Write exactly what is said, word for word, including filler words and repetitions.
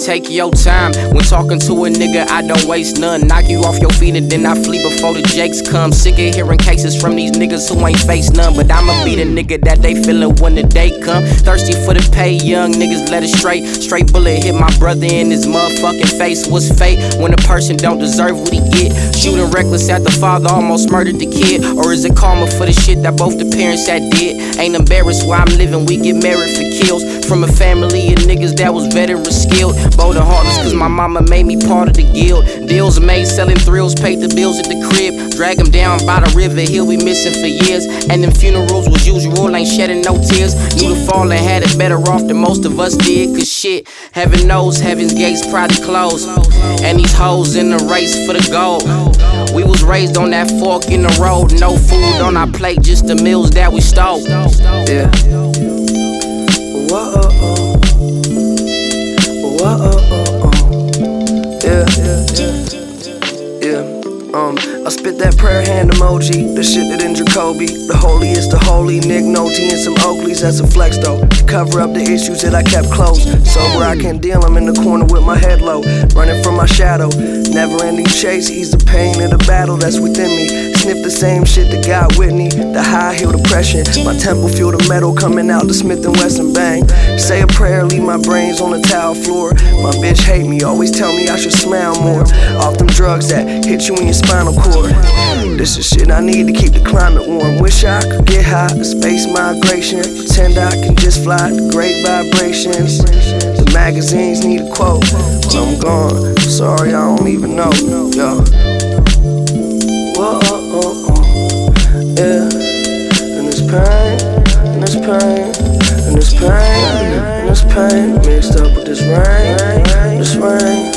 take your time. When talking to a nigga, I don't waste none. Knock you off your feet and then I flee before the jakes come. Sick of hearing cases from these niggas who ain't face none. But I'ma be the nigga that they feelin' when the day come. Thirsty for the pay, young niggas let it straight. Straight bullet hit my brother in his motherfucking face. What's fate when a person don't deserve what he get? Shooting reckless at the father, almost murdered the kid. Or is it karma for the shit that both the parents had did? Ain't embarrassed where I'm living, we get married for kills. From a family of niggas that was veteran skilled. Bold and heartless cause my mama made me part of the guild. Deals made selling thrills, paid the bills at the crib. Drag him down by the river, he'll be missing for years. And them funerals was usual, ain't shedding no tears. Knew the fallen had it better off than most of us did. Cause shit, heaven knows heaven's gates probably closed. And these hoes in the race for the gold. We was raised on that fork in the road. No food on our plate, just the meals that we stole. Yeah. Whoa, oh, oh. Whoa, oh, oh, oh. Yeah, yeah, yeah. Yeah. Um, I spit that prayer hand emoji, the shit that in Jacoby. The holiest the holy, Nick Nolte and some Oakleys, that's a flex though. To cover up the issues that I kept close. Sober I can't deal, I'm in the corner with my head low. Running from my shadow, never ending chase. Ease the pain of the battle that's within me. Sniff the same shit that got Whitney. The high heel depression, my temple feel the metal coming out the Smith and Wesson bang. Say a prayer, leave my brains on the tile floor. My bitch hate me, always tell me I should smile more. Off them drugs that hit you in your spinal cord. This is shit I need to keep the climate warm. Wish I could get high, space migration. Pretend I can just fly to great vibrations. The magazines need a quote, but I'm gone. Sorry, I don't even know. Yo. Whoa, oh, oh, oh. Yeah. And this pain, and this pain, and this pain, and this pain mixed up with this rain, this rain.